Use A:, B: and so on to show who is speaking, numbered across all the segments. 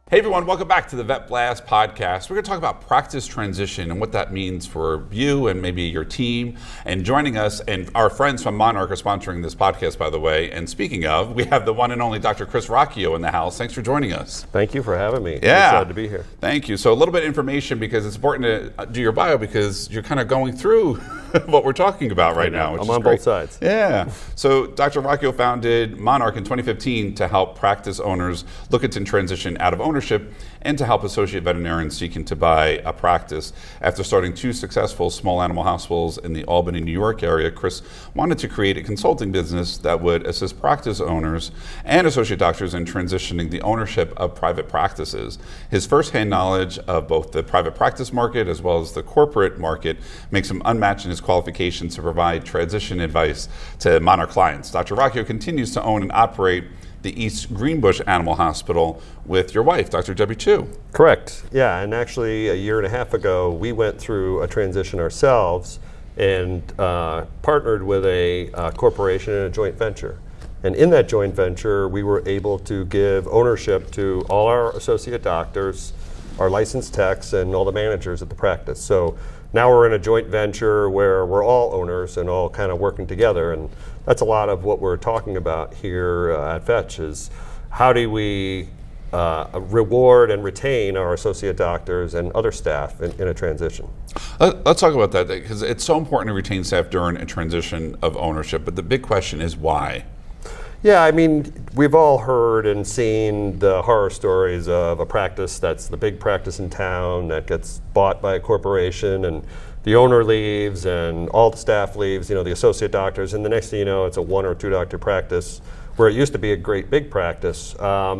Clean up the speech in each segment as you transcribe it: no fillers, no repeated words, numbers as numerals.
A: Hey everyone, welcome back to the Vet Blast podcast. We're going to talk about practice transition and what that means for you and maybe your team. And joining us, and our friends from Monarch are sponsoring this podcast, by the way. And speaking of, we have the one and only Dr. Chris Rocchio in the house. Thanks for joining us.
B: Thank you for having me.
A: Yeah.
B: I'm excited to be here.
A: Thank you. So a little bit of information because it's important to do your bio because you're kind of going through what we're talking about right now.
B: I'm on both sides.
A: Yeah. So Dr. Rocchio founded Monarch in 2015 to help practice owners look at transition out of ownership and to help associate veterinarians seeking to buy a practice. After starting two successful small animal hospitals in the Albany, New York area, Chris wanted to create a consulting business that would assist practice owners and associate doctors in transitioning the ownership of private practices. His firsthand knowledge of both the private practice market as well as the corporate market makes him unmatched in his qualifications to provide transition advice to Monarch clients. Dr. Rocchio continues to own and operate the East Greenbush Animal Hospital with your wife, Dr. Debbie Chu.
B: Correct. Yeah, and actually a year and a half ago, we went through a transition ourselves and partnered with a corporation in a joint venture. And in that joint venture, we were able to give ownership to all our associate doctors, our licensed techs, and all the managers at the practice. So now we're in a joint venture where we're all owners and all kind of working together, and that's a lot of what we're talking about here at Fetch is how do we reward and retain our associate doctors and other staff in a transition.
A: Let's talk about that because it's so important to retain staff during a transition of ownership, but the big question is why?
B: Yeah, I mean, we've all heard and seen the horror stories of a practice that's the big practice in town that gets bought by a corporation and the owner leaves and all the staff leaves, the associate doctors, and the next thing you know, it's a one or two doctor practice where it used to be a great big practice.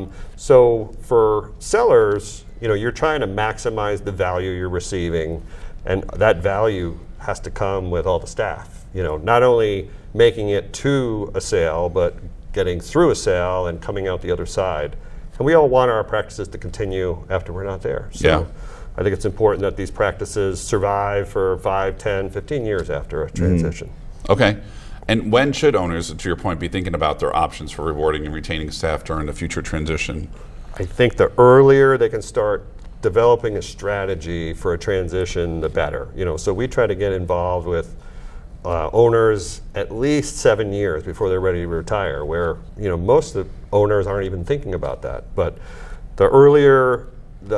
B: So for sellers, you're trying to maximize the value you're receiving, and that value has to come with all the staff. Not only making it to a sale, but getting through a sale and coming out the other side. And we all want our practices to continue after we're not there. So
A: yeah.
B: I think it's important that these practices survive for 5, 10, 15 years after a transition.
A: Okay. And when should owners, to your point, be thinking about their options for rewarding and retaining staff during the future transition?
B: I think the earlier they can start developing a strategy for a transition, the better. So we try to get involved with owners at least 7 years before they're ready to retire, where most of the owners aren't even thinking about that. But the earlier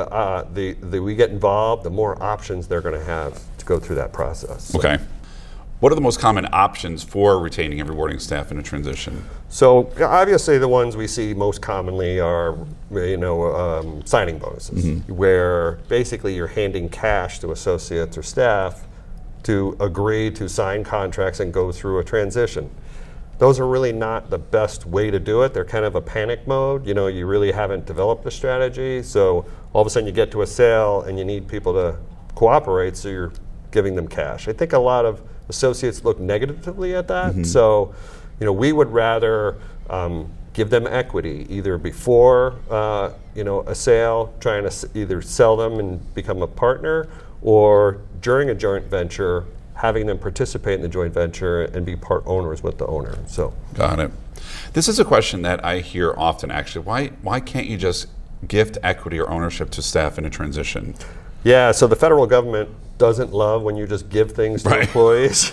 B: we get involved, the more options they're going to have to go through that process. So.
A: Okay. What are the most common options for retaining and rewarding staff in a transition?
B: So obviously the ones we see most commonly are signing bonuses, where basically you're handing cash to associates or staff to agree to sign contracts and go through a transition. Those are really not the best way to do it. They're kind of a panic mode. You really haven't developed a strategy. So all of a sudden you get to a sale and you need people to cooperate, so you're giving them cash. I think a lot of associates look negatively at that. So, we would rather give them equity either before, a sale, trying to either sell them and become a partner, or during a joint venture, having them participate in the joint venture and be part owners with the owner. So,
A: got it. This is a question that I hear often, actually. Why can't you just gift equity or ownership to staff in a transition?
B: Yeah, so the federal government doesn't love when you just give things to employees.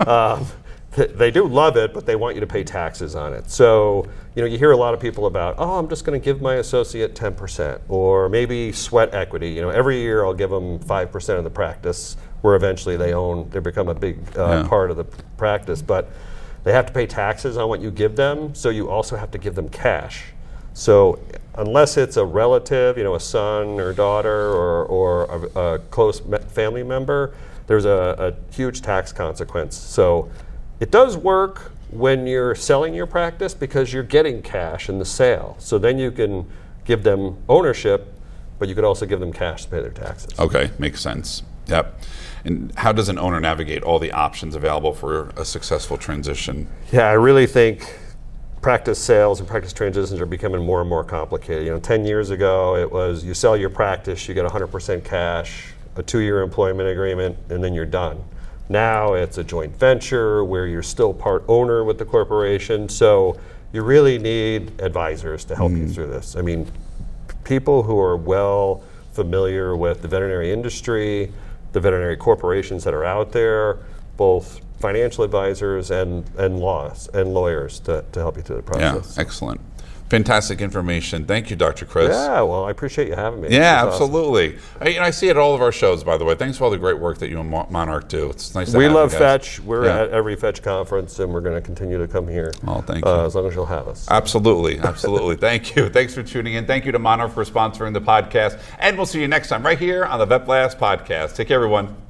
B: They do love it, but they want you to pay taxes on it. So, you hear a lot of people about, I'm just going to give my associate 10%, or maybe sweat equity. Every year I'll give them 5% of the practice, where eventually they become a big part of the practice. But they have to pay taxes on what you give them, so you also have to give them cash. So unless it's a relative, a son or daughter or a close family member, there's a huge tax consequence. So it does work when you're selling your practice because you're getting cash in the sale. So then you can give them ownership, but you could also give them cash to pay their taxes.
A: Okay, makes sense. Yep. And how does an owner navigate all the options available for a successful transition?
B: Yeah, I really think practice sales and practice transitions are becoming more and more complicated. 10 years ago, it was you sell your practice, you get 100% cash, a 2-year employment agreement, and then you're done. Now it's a joint venture where you're still part owner with the corporation. So you really need advisors to help you through this. I mean, people who are well familiar with the veterinary industry, the veterinary corporations that are out there, both financial advisors and lawyers to help you through the process.
A: Yeah, excellent. Fantastic information. Thank you, Dr. Chris.
B: Yeah, well, I appreciate you having me.
A: Yeah, absolutely. Awesome. I see it at all of our shows, by the way. Thanks for all the great work that you and Monarch do. It's nice to have you guys.
B: We love Fetch. We're at every Fetch conference, and we're going to continue to come here.
A: Oh, thank you.
B: As long as you'll have us.
A: Absolutely. Thank you. Thanks for tuning in. Thank you to Monarch for sponsoring the podcast. And we'll see you next time right here on the Vet Blast podcast. Take care, everyone.